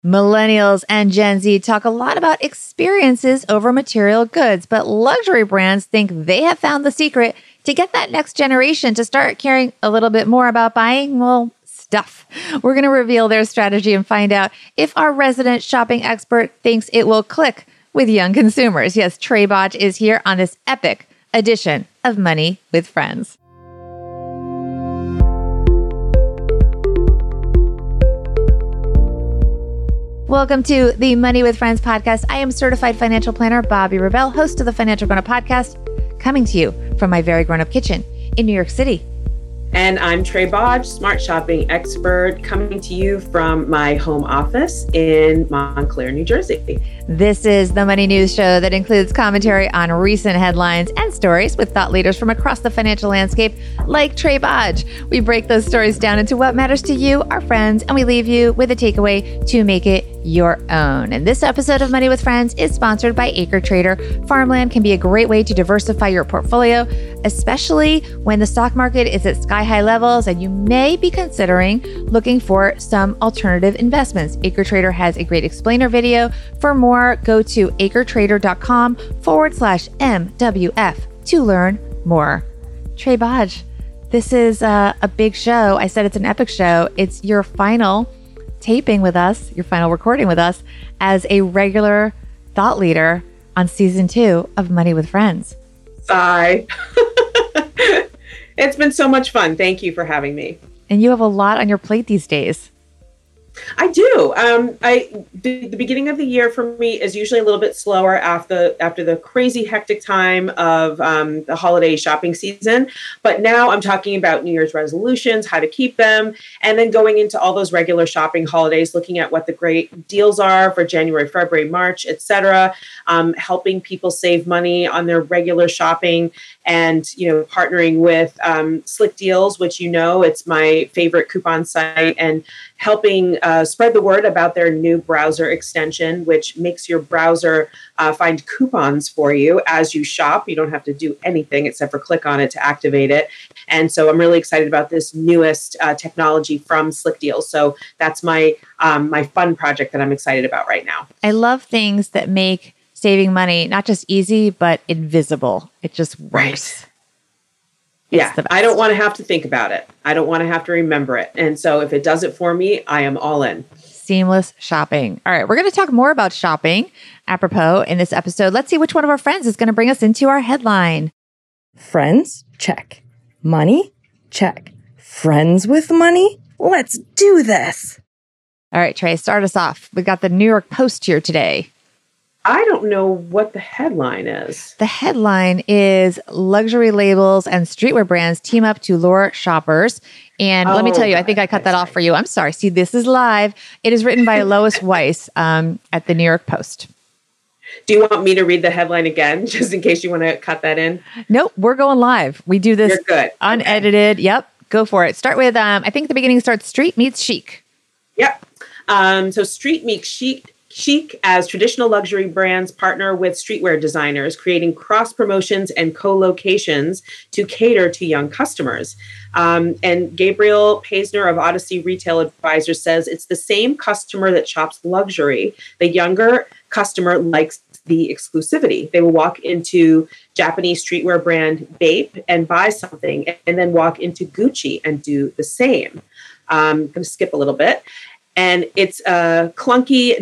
Millennials and Gen Z talk a lot about experiences over material goods, but luxury brands think they have found the secret to get that next generation to start caring a little bit more about buying, well, stuff. We're going to reveal their strategy and find out if our resident shopping expert thinks it will click with young consumers. Yes, Trey Bodge is here on this epic edition of Money with Friends. Welcome to the Money with Friends podcast. I am certified financial planner Bobbi Rebell, host of the Financial Grown Up podcast, coming to you from my very grown up kitchen in New York City. And I'm Trey Bodge, smart shopping expert, coming to you from my home office in Montclair, New Jersey. This is the Money News Show that includes commentary on recent headlines and stories with thought leaders from across the financial landscape, like Trey Bodge. We break those stories down into what matters to you, our friends, and we leave you with a takeaway to make it your own. And this episode of Money with Friends is sponsored by Acre Trader. Farmland can be a great way to diversify your portfolio, especially when the stock market is at sky-high levels and you may be considering looking for some alternative investments. Acre Trader has a great explainer video. For more, go to acretrader.com/MWF to learn more. Trey Bodge, this is a big show. I said it's an epic show. It's your final taping with us, your final recording with us as a regular thought leader on season 2 of Money with Friends. Sigh. It's been so much fun. Thank you for having me. And you have a lot on your plate these days. I do. The beginning of the year for me is usually a little bit slower after the crazy hectic time of the holiday shopping season. But now I'm talking about New Year's resolutions, how to keep them, and then going into all those regular shopping holidays, looking at what the great deals are for January, February, March, etc. Helping people save money on their regular shopping, and partnering with Slick Deals, which it's my favorite coupon site, and helping spread the word about their new browser extension, which makes your browser find coupons for you as you shop. You don't have to do anything except for click on it to activate it. And so I'm really excited about this newest technology from Slick Deals. So that's my fun project that I'm excited about right now. I love things that make saving money not just easy, but invisible. It just works. Right. Yeah, I don't want to have to think about it. I don't want to have to remember it. And so if it does it for me, I am all in. Seamless shopping. All right, we're going to talk more about shopping apropos in this episode. Let's see which one of our friends is going to bring us into our headline. Friends? Check. Money? Check. Friends with money? Let's do this. All right, Trey, start us off. We got the New York Post here today. I don't know what the headline is. The headline is luxury labels and streetwear brands team up to lure shoppers. And let me tell you, I think I cut that off for you. I'm sorry. See, this is live. It is written by Lois Weiss at the New York Post. Do you want me to read the headline again, just in case you want to cut that in? Nope, we're going live. We do this unedited. Okay. Yep, go for it. Start with, I think the beginning starts street meets chic. Yep. So street meets chic as traditional luxury brands partner with streetwear designers, creating cross promotions and co-locations to cater to young customers. And Gabriel Paisner of Odyssey Retail Advisors says it's the same customer that shops luxury. The younger customer likes the exclusivity. They will walk into Japanese streetwear brand Bape and buy something, and then walk into Gucci and do the same. I'm going to skip a little bit. And it's clunky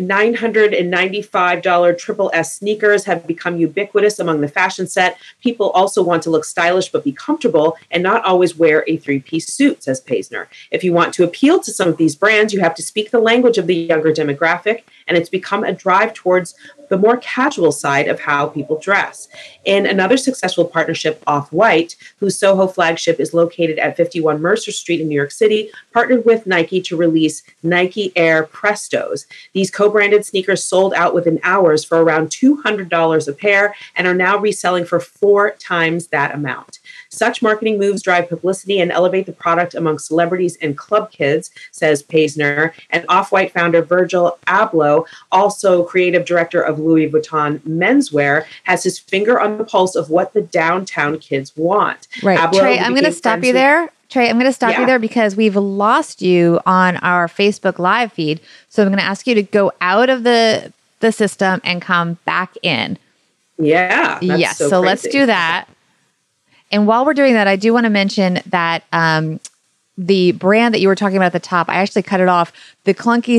$995 Triple S sneakers have become ubiquitous among the fashion set. People also want to look stylish but be comfortable and not always wear a three-piece suit, says Paisner. If you want to appeal to some of these brands, you have to speak the language of the younger demographic, and it's become a drive towards the more casual side of how people dress. In another successful partnership, Off-White, whose Soho flagship is located at 51 Mercer Street in New York City, partnered with Nike to release Nike Air Prestos. These co-branded sneakers sold out within hours for around $200 a pair and are now reselling for 4 times that amount. Such marketing moves drive publicity and elevate the product among celebrities and club kids, says Paisner. And Off-White founder Virgil Abloh, also creative director of Louis Vuitton menswear, has his finger on the pulse of what the downtown kids want. Right. Abloh, Trey, I'm going to stop you there. Trey, I'm going to stop you there because we've lost you on our Facebook Live feed. So I'm going to ask you to go out of the system and come back in. Yeah. Yes. So let's do that. And while we're doing that, I do want to mention that the brand that you were talking about at the top, I actually cut it off. The clunky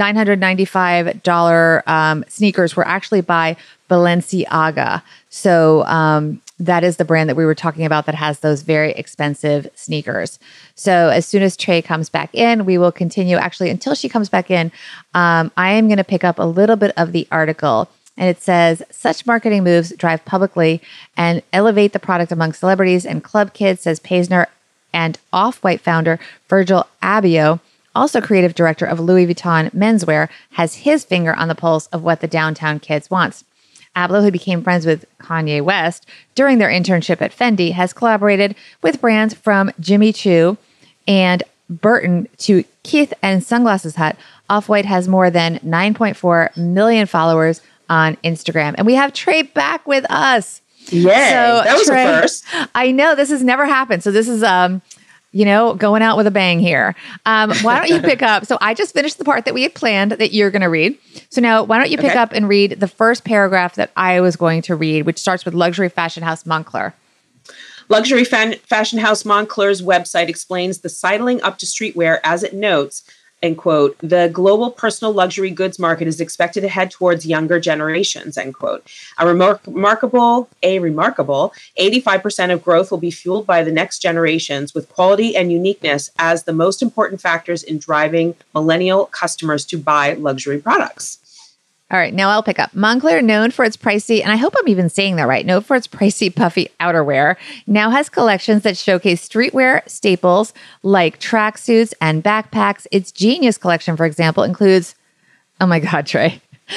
$995 sneakers were actually by Balenciaga. So that is the brand that we were talking about that has those very expensive sneakers. So as soon as Trey comes back in, we will continue. Actually, until she comes back in, I am going to pick up a little bit of the article. And it says, such marketing moves drive publicly and elevate the product among celebrities and club kids, says Paisner and Off-White founder Virgil Abloh, also creative director of Louis Vuitton menswear, has his finger on the pulse of what the downtown kids wants. Abloh, who became friends with Kanye West during their internship at Fendi, has collaborated with brands from Jimmy Choo and Burton to Keith and Sunglasses Hut. Off-White has more than 9.4 million followers on Instagram. And we have Trey back with us. Yeah, so, that was Trey, a first. I know this has never happened. So this is, going out with a bang here. Why don't you pick up? So I just finished the part that we had planned that you're going to read. So now why don't you pick up and read the first paragraph that I was going to read, which starts with luxury fashion house Moncler. Luxury fashion house Moncler's website explains the sidling up to streetwear as it notes, end quote, the global personal luxury goods market is expected to head towards younger generations, end quote. A remarkable 85% of growth will be fueled by the next generations, with quality and uniqueness as the most important factors in driving millennial customers to buy luxury products. All right, now I'll pick up. Moncler, known for its pricey, and I hope I'm even saying that right, known for its pricey, puffy outerwear, now has collections that showcase streetwear staples like tracksuits and backpacks. Its Genius collection, for example, includes, oh my God, Trey,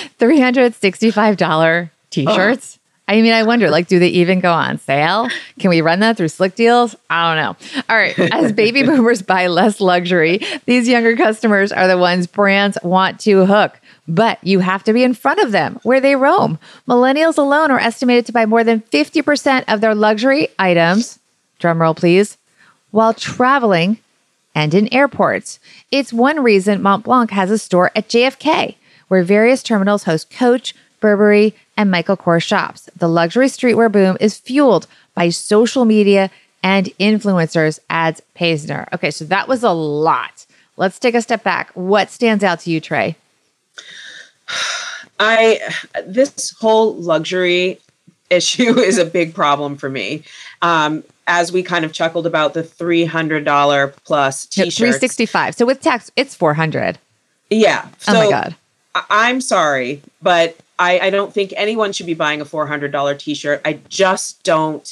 $365 t-shirts. I mean, I wonder, do they even go on sale? Can we run that through Slick Deals? I don't know. All right. As baby boomers buy less luxury, these younger customers are the ones brands want to hook. But you have to be in front of them where they roam. Millennials alone are estimated to buy more than 50% of their luxury items, drumroll please, while traveling and in airports. It's one reason Montblanc has a store at JFK, where various terminals host Coach, Burberry, and Michael Kors shops. The luxury streetwear boom is fueled by social media and influencers, adds Paisner. Okay, so that was a lot. Let's take a step back. What stands out to you, Trey? This whole luxury issue is a big problem for me. As we kind of chuckled about the $300 plus t-shirts. $365. So with tax, it's $400. Yeah. So oh my God. I'm sorry, but I don't think anyone should be buying a $400 t-shirt. I just don't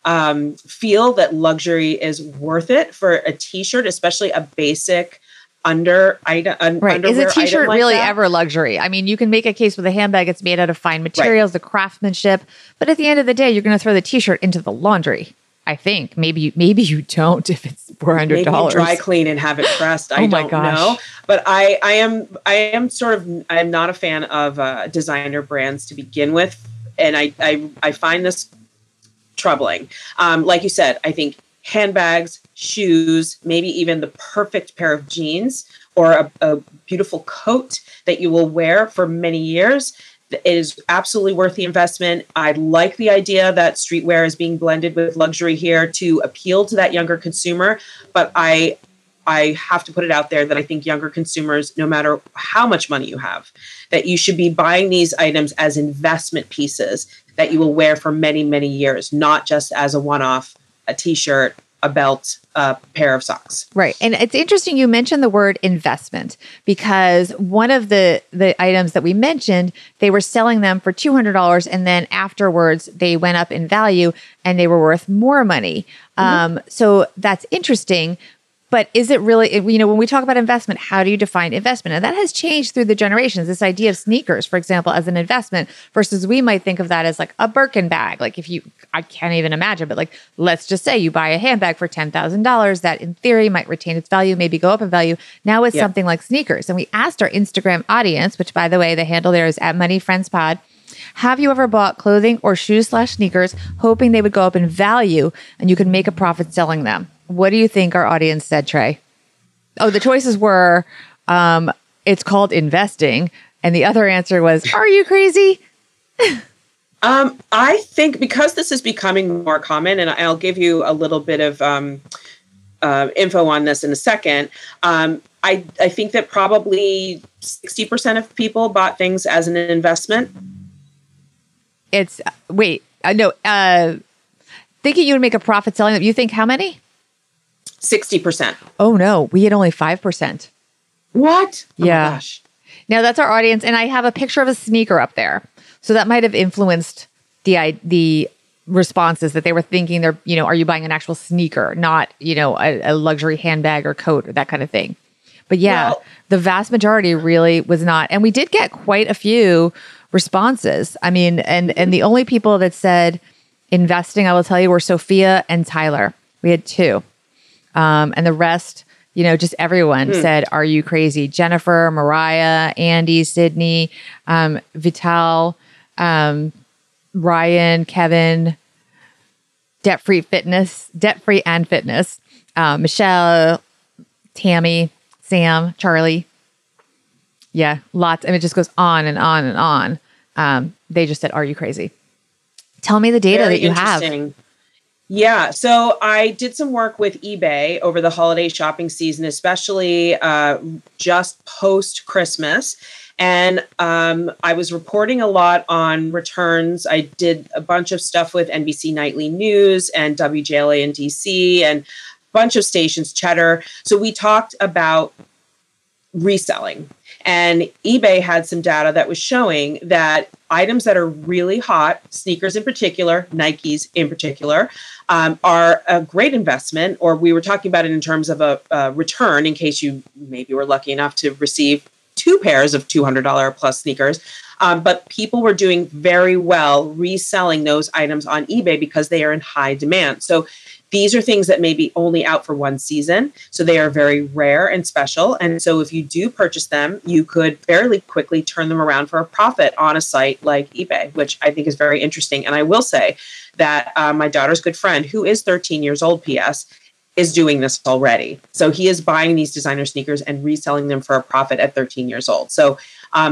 feel that luxury is worth it for a t-shirt, especially a basic right. Is a t-shirt really ever luxury? I mean, you can make a case with a handbag. It's made out of fine materials, the craftsmanship. But at the end of the day, you're going to throw the t-shirt into the laundry. I think maybe you don't if it's $400. Maybe dry clean and have it pressed. I don't know. But I am I'm not a fan of designer brands to begin with, and I find this troubling. Like you said, I think handbags, shoes, maybe even the perfect pair of jeans or a beautiful coat that you will wear for many years. It is absolutely worth the investment. I like the idea that streetwear is being blended with luxury here to appeal to that younger consumer. But I have to put it out there that I think younger consumers, no matter how much money you have, that you should be buying these items as investment pieces that you will wear for many, many years, not just as a one-off, a t-shirt, a belt, a pair of socks. Right. And it's interesting you mentioned the word investment, because one of the items that we mentioned, they were selling them for $200 and then afterwards they went up in value and they were worth more money. So that's interesting. But is it really, when we talk about investment, how do you define investment? And that has changed through the generations. This idea of sneakers, for example, as an investment versus we might think of that as like a Birkin bag. Like I can't even imagine, but like, let's just say you buy a handbag for $10,000 that in theory might retain its value, maybe go up in value. Now it's something like sneakers. And we asked our Instagram audience, which by the way, the handle there is @MoneyFriendsPod. Have you ever bought clothing or shoes/sneakers hoping they would go up in value and you could make a profit selling them? What do you think our audience said, Trey? Oh, the choices were, it's called investing. And the other answer was, are you crazy? I think because this is becoming more common, and I'll give you a little bit of info on this in a second. I think that probably 60% of people bought things as an investment. It's, thinking you would make a profit selling them. You think how many? 60%. Oh, no. We had only 5%. What? Yeah. Oh my gosh. Now that's our audience. And I have a picture of a sneaker up there. So that might have influenced the responses that they were thinking they're, are you buying an actual sneaker, not, a luxury handbag or coat or that kind of thing. But yeah, the vast majority really was not. And we did get quite a few responses. I mean, and the only people that said investing, I will tell you, were Sophia and Tyler. We had 2. And the rest, just everyone said, are you crazy? Jennifer, Mariah, Andy, Sydney, Vital, Ryan, Kevin, Debt-Free and Fitness, Michelle, Tammy, Sam, Charlie. Yeah, lots. And it just goes on and on and on. They just said, are you crazy? Tell me the data that you have. Yeah. So I did some work with eBay over the holiday shopping season, especially just post Christmas. And I was reporting a lot on returns. I did a bunch of stuff with NBC Nightly News and WJLA in DC and a bunch of stations, Cheddar. So we talked about reselling. And eBay had some data that was showing that items that are really hot, sneakers in particular, Nikes in particular, are a great investment. Or we were talking about it in terms of a return in case you maybe were lucky enough to receive 2 pairs of $200 plus sneakers. But people were doing very well reselling those items on eBay because they are in high demand. So these are things that may be only out for one season. So they are very rare and special. And so if you do purchase them, you could fairly quickly turn them around for a profit on a site like eBay, which I think is very interesting. And I will say that my daughter's good friend, who is 13 years old, PS, is doing this already. So he is buying these designer sneakers and reselling them for a profit at 13 years old. So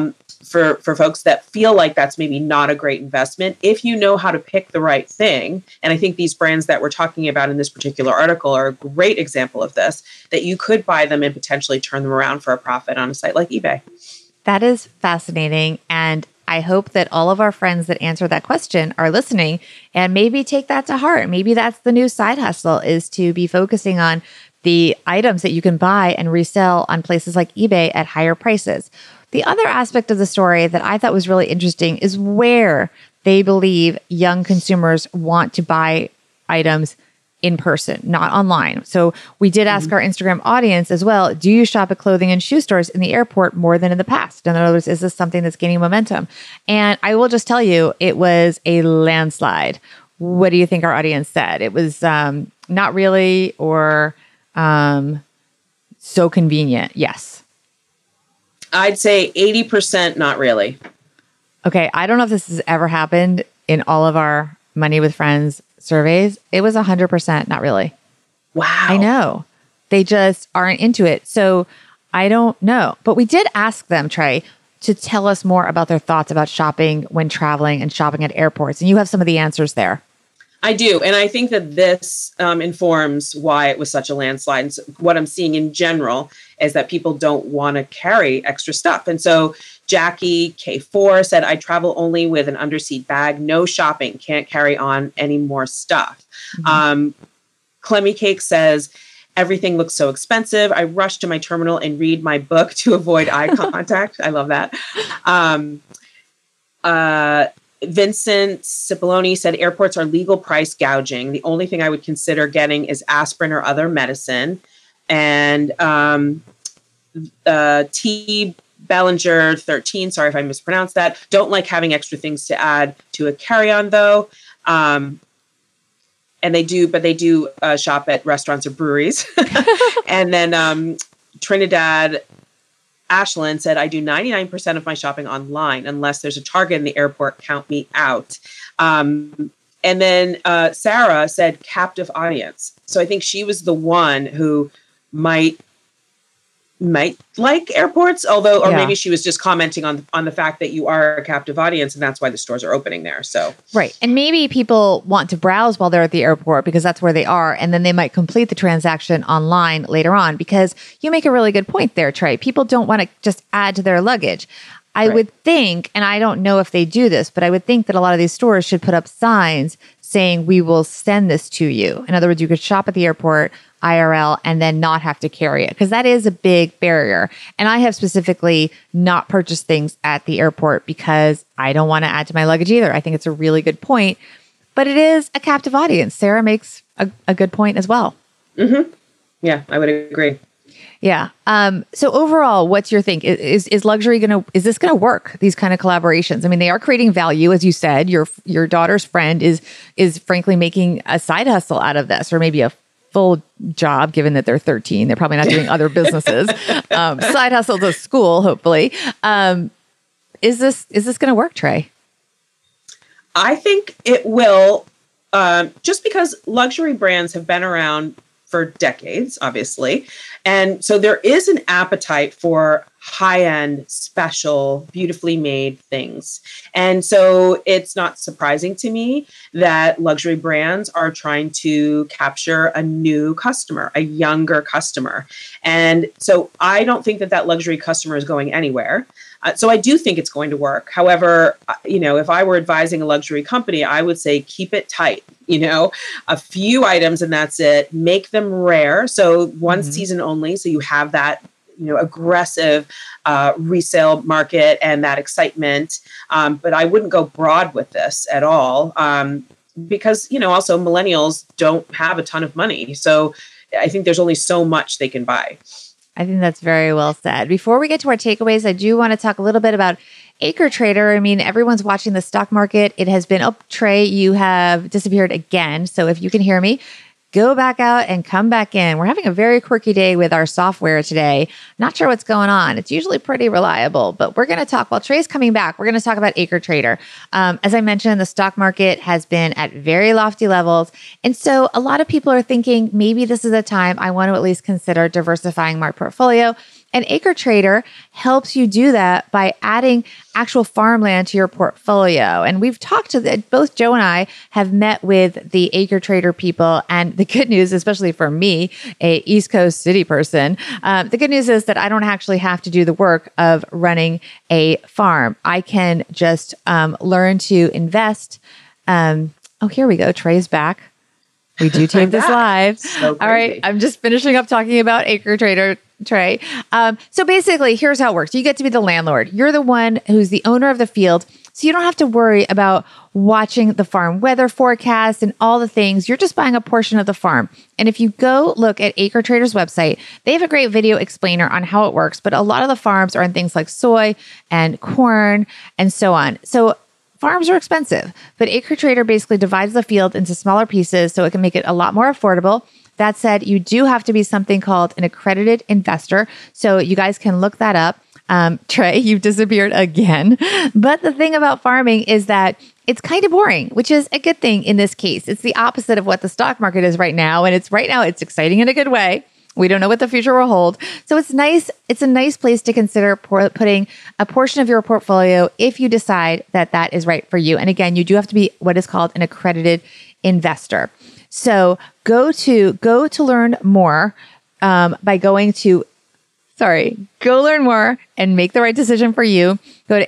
for folks that feel like that's maybe not a great investment, if you know how to pick the right thing, and I think these brands that we're talking about in this particular article are a great example of this, that you could buy them and potentially turn them around for a profit on a site like eBay. That is fascinating. And I hope that all of our friends that answered that question are listening and maybe take that to heart. Maybe that's the new side hustle, is to be focusing on the items that you can buy and resell on places like eBay at higher prices. The other aspect of the story that I thought was really interesting is where they believe young consumers want to buy items in person, not online. So we did ask our Instagram audience as well, do you shop at clothing and shoe stores in the airport more than in the past? In other words, is this something that's gaining momentum? And I will just tell you, it was a landslide. What do you think our audience said? It was not really, or so convenient. Yes. I'd say 80% not really. Okay. I don't know if this has ever happened in all of our Money with Friends surveys. It was 100% not really. Wow. I know. They just aren't into it. So I don't know. But we did ask them, Trey, to tell us more about their thoughts about shopping when traveling and shopping at airports. And you have some of the answers there. I do. And I think that this informs why it was such a landslide. And so what I'm seeing in general is that people don't want to carry extra stuff. And so Jackie K4 said, I travel only with an underseat bag, no shopping, can't carry on any more stuff. Clemmy Cake says, everything looks so expensive. I rush to my terminal and read my book to avoid eye contact. I love that. Vincent Cipollone said airports are legal price gouging. The only thing I would consider getting is aspirin or other medicine. And T. Bellinger 13, sorry if I mispronounced that, don't like having extra things to add to a carry-on though. And they do shop at restaurants or breweries. And then Trinidad Ashland said, I do 99% of my shopping online unless there's a Target in the airport, count me out. And then Sarah said captive audience. So I think she was the one who might like airports, although, or maybe she was just commenting on the fact that you are a captive audience and that's why the stores are opening there. So, right. And maybe people want to browse while they're at the airport because that's where they are. And then they might complete the transaction online later on, because you make a really good point there, Trey. People don't want to just add to their luggage. I would think, and I don't know if they do this, but I would think that a lot of these stores should put up signs saying, we will send this to you. In other words, you could shop at the airport IRL and then not have to carry it, because that is a big barrier. And I have specifically not purchased things at the airport because I don't want to add to my luggage either. I think it's a really good point, but it is a captive audience. Sarah makes a good point as well. Mm-hmm. Yeah, I would agree. Yeah. So overall, what's your think? Is luxury is this gonna work? These kind of collaborations. I mean, they are creating value, as you said. Your daughter's friend is frankly making a side hustle out of this, or maybe a full job, given that they're 13. They're probably not doing other businesses. Side hustle to school, hopefully. Is this gonna work, Trey? I think it will, just because luxury brands have been around for decades, obviously. And so there is an appetite for high-end, special, beautifully made things. And so it's not surprising to me that luxury brands are trying to capture a new customer, a younger customer. And so I don't think that luxury customer is going anywhere. So I do think it's going to work. However, if I were advising a luxury company, I would say keep it tight. A few items and that's it. Make them rare. So one season only. So you have that, aggressive resale market and that excitement. But I wouldn't go broad with this at all. Because, also millennials don't have a ton of money. So I think there's only so much they can buy. I think that's very well said. Before we get to our takeaways, I do want to talk a little bit about Acre Trader. I mean, everyone's watching the stock market. It has been, Trey, you have disappeared again. So if you can hear me, go back out and come back in. We're having a very quirky day with our software today. Not sure what's going on. It's usually pretty reliable, but we're going to talk, while Trey's coming back, we're going to talk about Acre Trader. As I mentioned, the stock market has been at very lofty levels. And so a lot of people are thinking, maybe this is a time I want to at least consider diversifying my portfolio. And Acre Trader helps you do that by adding actual farmland to your portfolio. And we've talked to both Joe and I have met with the Acre Trader people. And the good news, especially for me, a East Coast city person, the good news is that I don't actually have to do the work of running a farm. I can just learn to invest. Here we go. Trey's back. We do tape this live. So all right. I'm just finishing up talking about Acre Trader, Trey. So basically, here's how it works. You get to be the landlord. You're the one who's the owner of the field. So you don't have to worry about watching the farm weather forecast and all the things. You're just buying a portion of the farm. And if you go look at Acre Trader's website, they have a great video explainer on how it works. But a lot of the farms are in things like soy and corn and so on. So farms are expensive, but Acre Trader basically divides the field into smaller pieces so it can make it a lot more affordable. That said, you do have to be something called an accredited investor. So you guys can look that up. Trey, you've disappeared again. But the thing about farming is that it's kind of boring, which is a good thing in this case. It's the opposite of what the stock market is right now. And it's exciting in a good way. We don't know what the future will hold. So it's nice. It's a nice place to consider putting a portion of your portfolio if you decide that is right for you. And again, you do have to be what is called an accredited investor. So go to learn more by going to, go learn more and make the right decision for you. Go to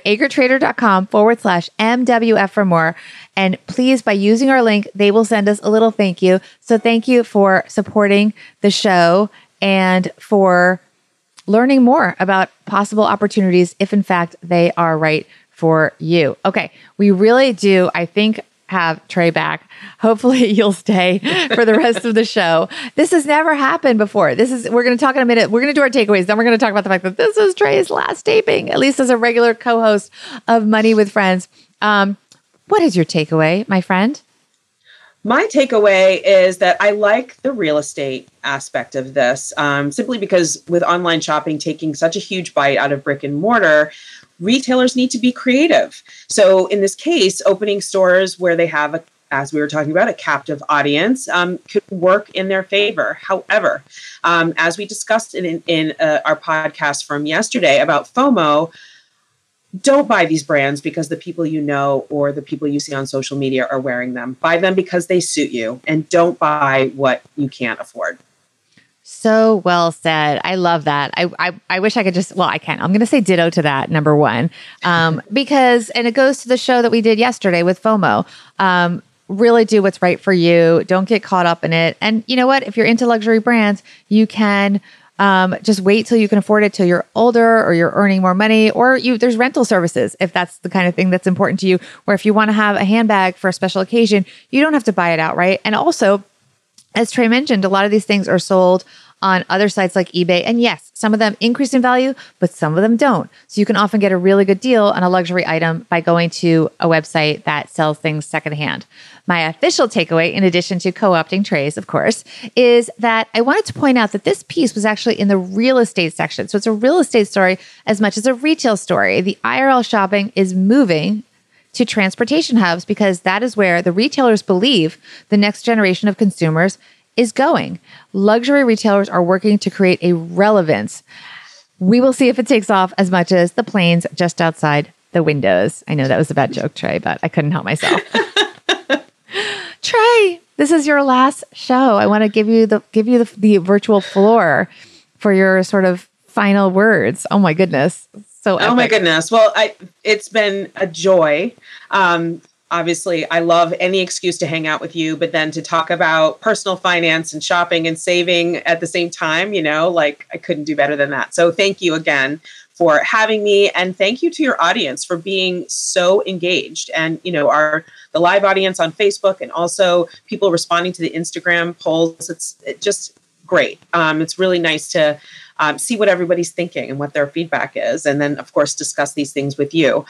acretrader.com/MWF for more. And please, by using our link, they will send us a little thank you. So thank you for supporting the show and for learning more about possible opportunities if in fact they are right for you. Okay, we really do, I think, have Trey back. Hopefully you'll stay for the rest of the show. This has never happened before. We're going to talk in a minute. We're going to do our takeaways. Then we're going to talk about the fact that this is Trey's last taping, at least as a regular co-host of Money with Friends. What is your takeaway, my friend? My takeaway is that I like the real estate aspect of this, simply because with online shopping taking such a huge bite out of brick and mortar, retailers need to be creative. So in this case, opening stores where they have as we were talking about, a captive audience, could work in their favor. However, as we discussed in our podcast from yesterday about FOMO, don't buy these brands because the people you know or the people you see on social media are wearing them. Buy them because they suit you, and don't buy what you can't afford. So well said. I love that. I wish I could I can't. I'm going to say ditto to that, number one, because, and it goes to the show that we did yesterday with FOMO. Really do what's right for you. Don't get caught up in it. And you know what? If you're into luxury brands, you can just wait till you can afford it till you're older or you're earning more money, or there's rental services if that's the kind of thing that's important to you, where if you want to have a handbag for a special occasion, you don't have to buy it outright. And also, as Trey mentioned, a lot of these things are sold on other sites like eBay. And yes, some of them increase in value, but some of them don't. So you can often get a really good deal on a luxury item by going to a website that sells things secondhand. My official takeaway, in addition to co-opting Trey's, of course, is that I wanted to point out that this piece was actually in the real estate section. So it's a real estate story as much as a retail story. The IRL shopping is moving to transportation hubs because that is where the retailers believe the next generation of consumers is going. Luxury retailers are working to create a relevance. We will see if it takes off as much as the planes just outside the windows. I know that was a bad joke, Trey, but I couldn't help myself. Trey, this is your last show. I want to give you the virtual floor for your sort of final words. Oh my goodness. So epic. Oh my goodness. Well, it's been a joy. Obviously, I love any excuse to hang out with you, but then to talk about personal finance and shopping and saving at the same time, I couldn't do better than that. So thank you again for having me. And thank you to your audience for being so engaged. And, the live audience on Facebook, and also people responding to the Instagram polls. It's just great. It's really nice to see what everybody's thinking and what their feedback is. And then, of course, discuss these things with you.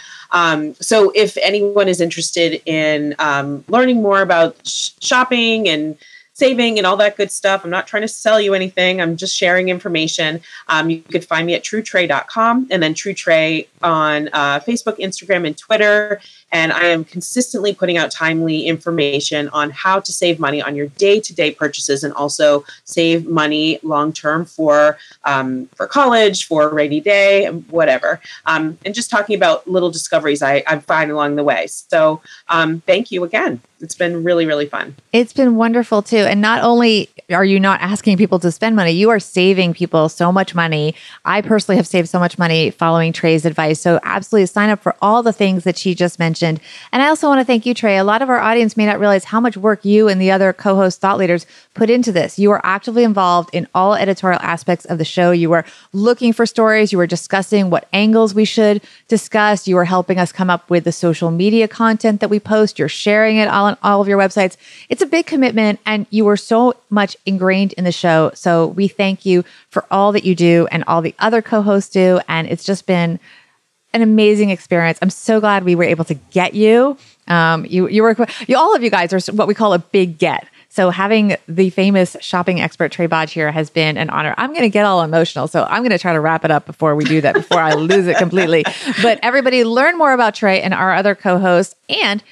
So if anyone is interested in learning more about shopping and saving and all that good stuff, I'm not trying to sell you anything. I'm just sharing information. You could find me at TrueTrey.com, and then TrueTrey on Facebook, Instagram, and Twitter. And I am consistently putting out timely information on how to save money on your day-to-day purchases, and also save money long-term for college, for a rainy day, whatever. And just talking about little discoveries I find along the way. So thank you again. It's been really, really fun. It's been wonderful too. And not only are you not asking people to spend money, you are saving people so much money. I personally have saved so much money following Trey's advice. So absolutely sign up for all the things that she just mentioned. And I also want to thank you, Trey. A lot of our audience may not realize how much work you and the other co-host thought leaders put into this. You are actively involved in all editorial aspects of the show. You were looking for stories. You were discussing what angles we should discuss. You were helping us come up with the social media content that we post. You're sharing it all on all of your websites. It's a big commitment, and you were so much ingrained in the show. So we thank you for all that you do and all the other co-hosts do. And it's just been an amazing experience. I'm so glad we were able to get you. All of you guys are what we call a big get. So having the famous shopping expert Trey Bodge here has been an honor. I'm going to get all emotional, so I'm going to try to wrap it up before we do that, before I lose it completely. But everybody, learn more about Trey and our other co-hosts, and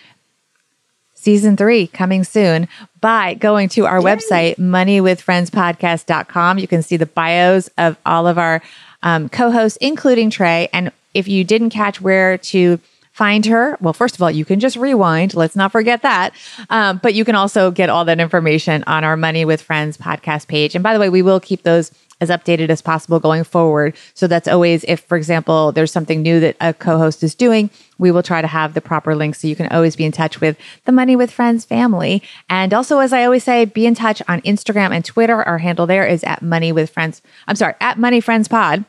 Season 3 coming soon by going to our website, moneywithfriendspodcast.com. You can see the bios of all of our co-hosts, including Trey. And if you didn't catch where to find her, well, first of all, you can just rewind. Let's not forget that. But you can also get all that information on our Money with Friends podcast page. And by the way, we will keep those as updated as possible going forward. So that's always, if, for example, there's something new that a co-host is doing, we will try to have the proper links so you can always be in touch with the Money with Friends family. And also, as I always say, be in touch on Instagram and Twitter. Our handle there is at Money Friends Pod.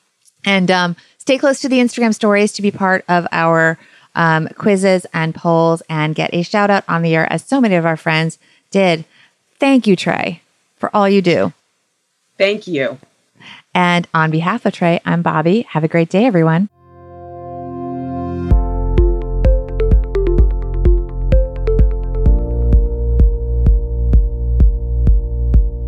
And stay close to the Instagram stories to be part of our quizzes and polls and get a shout out on the air, as so many of our friends did. Thank you, Trey, for all you do. Thank you. And on behalf of Trey, I'm Bobby. Have a great day, everyone.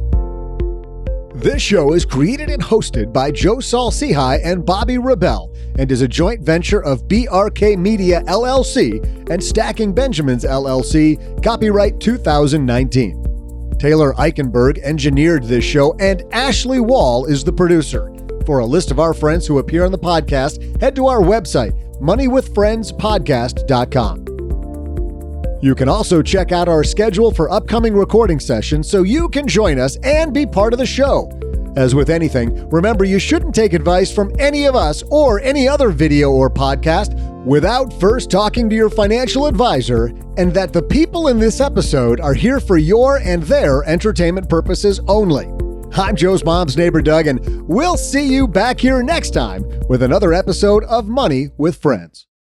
This show is created and hosted by Joe Saul-Sehy and Bobby Rebell and is a joint venture of BRK Media LLC and Stacking Benjamins LLC, copyright 2019. Taylor Eichenberg engineered this show, and Ashley Wall is the producer. For a list of our friends who appear on the podcast, head to our website, moneywithfriendspodcast.com. You can also check out our schedule for upcoming recording sessions so you can join us and be part of the show. As with anything, remember you shouldn't take advice from any of us or any other video or podcast without first talking to your financial advisor, and that the people in this episode are here for your and their entertainment purposes only. I'm Joe's mom's neighbor, Doug, and we'll see you back here next time with another episode of Money with Friends.